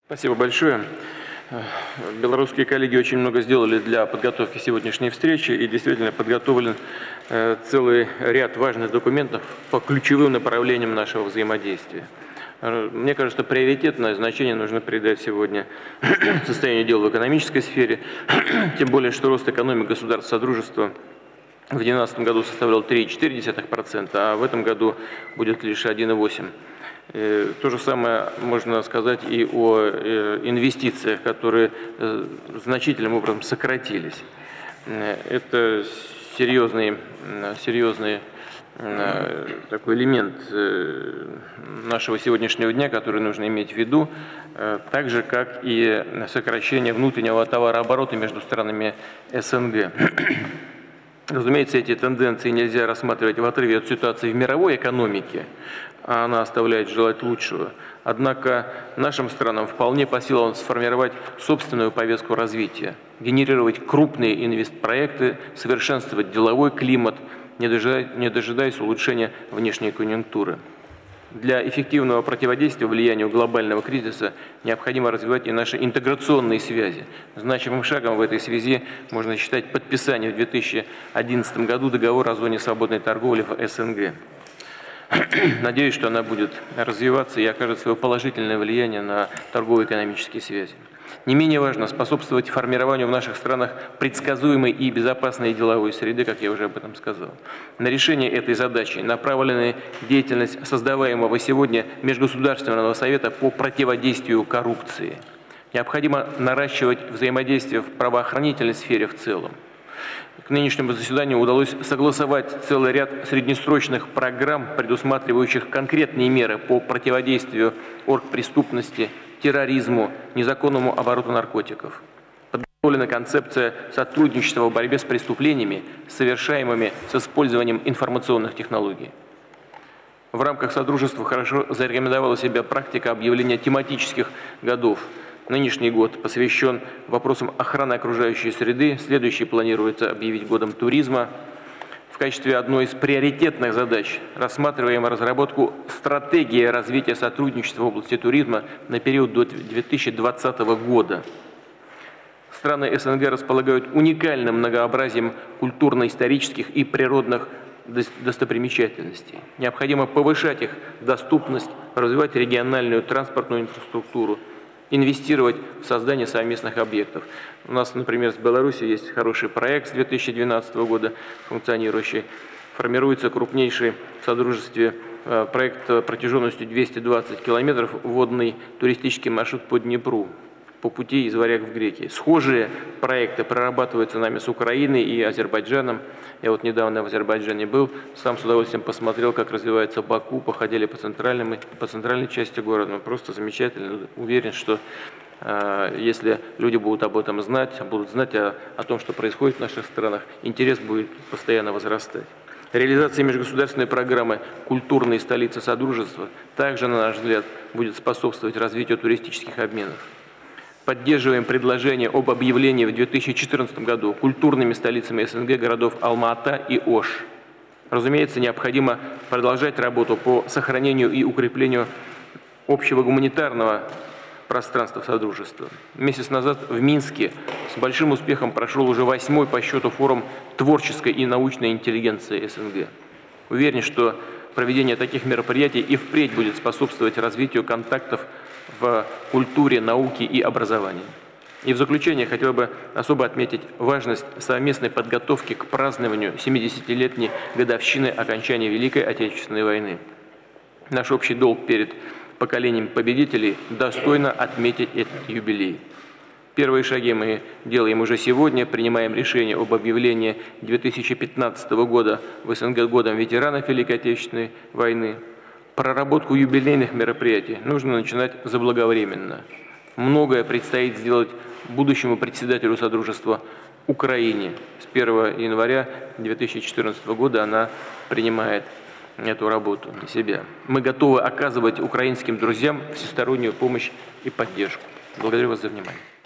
Спасибо большое. Белорусские коллеги очень много сделали для подготовки сегодняшней встречи, и действительно подготовлен целый ряд важных документов по ключевым направлениям нашего взаимодействия. Мне кажется, приоритетное значение нужно придать сегодня состоянию дел в экономической сфере, тем более, что рост экономики государств Содружества в 2012 году составлял 3,4%, а в этом году будет лишь 1,8%. То же самое можно сказать и о инвестициях, которые значительным образом сократились. Это серьезный такой элемент нашего сегодняшнего дня, который нужно иметь в виду, так же, как и сокращение внутреннего товарооборота между странами СНГ. Разумеется, эти тенденции нельзя рассматривать в отрыве от ситуации в мировой экономике, а она оставляет желать лучшего. Однако нашим странам вполне по силам сформировать собственную повестку развития, генерировать крупные инвестпроекты, совершенствовать деловой климат, не дожидаясь улучшения внешней конъюнктуры. Для эффективного противодействия влиянию глобального кризиса необходимо развивать и наши интеграционные связи. Значимым шагом в этой связи можно считать подписание в 2011 году договора о зоне свободной торговли в СНГ. Надеюсь, что она будет развиваться и окажет свое положительное влияние на торгово-экономические связи. Не менее важно способствовать формированию в наших странах предсказуемой и безопасной деловой среды, как я уже об этом сказал. На решение этой задачи направлена деятельность создаваемого сегодня Межгосударственного совета по противодействию коррупции. Необходимо наращивать взаимодействие в правоохранительной сфере в целом. К нынешнему заседанию удалось согласовать целый ряд среднесрочных программ, предусматривающих конкретные меры по противодействию оргпреступности, терроризму, незаконному обороту наркотиков. Подготовлена концепция сотрудничества в борьбе с преступлениями, совершаемыми с использованием информационных технологий. В рамках Содружества хорошо зарекомендовала себя практика объявления тематических годов. Нынешний год посвящен вопросам охраны окружающей среды, следующий планируется объявить годом туризма. В качестве одной из приоритетных задач рассматриваем разработку стратегии развития сотрудничества в области туризма на период до 2020 года. Страны СНГ располагают уникальным многообразием культурно-исторических и природных достопримечательностей. Необходимо повышать их доступность, развивать региональную транспортную инфраструктуру, инвестировать в создание совместных объектов. У нас, например, с Беларусью есть хороший проект с 2012 года, функционирующий. Формируется крупнейший в Содружестве проект протяженностью 220 километров, водный туристический маршрут по Днепру, по пути из Варяг в Грекии. Схожие проекты прорабатываются нами с Украиной и Азербайджаном. Я вот недавно в Азербайджане был, сам с удовольствием посмотрел, как развивается Баку, походили по центральной части города. Просто замечательно. Уверен, что если люди будут об этом знать, будут знать о том, что происходит в наших странах, интерес будет постоянно возрастать. Реализация межгосударственной программы «Культурные столицы Содружества» также, на наш взгляд, будет способствовать развитию туристических обменов. Поддерживаем предложение об объявлении в 2014 году культурными столицами СНГ городов Алма-Ата и Ош. Разумеется, необходимо продолжать работу по сохранению и укреплению общего гуманитарного пространства Содружества. Месяц назад в Минске с большим успехом прошел уже 8-й по счету форум творческой и научной интеллигенции СНГ. Уверен, что проведение таких мероприятий и впредь будет способствовать развитию контактов в культуре, науке и образовании. И в заключение хотел бы особо отметить важность совместной подготовки к празднованию 70-летней годовщины окончания Великой Отечественной войны. Наш общий долг перед поколением победителей достойно отметить этот юбилей. Первые шаги мы делаем уже сегодня, принимаем решение об объявлении 2015 года в СНГ годом ветеранов Великой Отечественной войны. Проработку юбилейных мероприятий нужно начинать заблаговременно. Многое предстоит сделать будущему председателю Содружества Украине. С 1 января 2014 года она принимает эту работу на себя. Мы готовы оказывать украинским друзьям всестороннюю помощь и поддержку. Благодарю вас за внимание.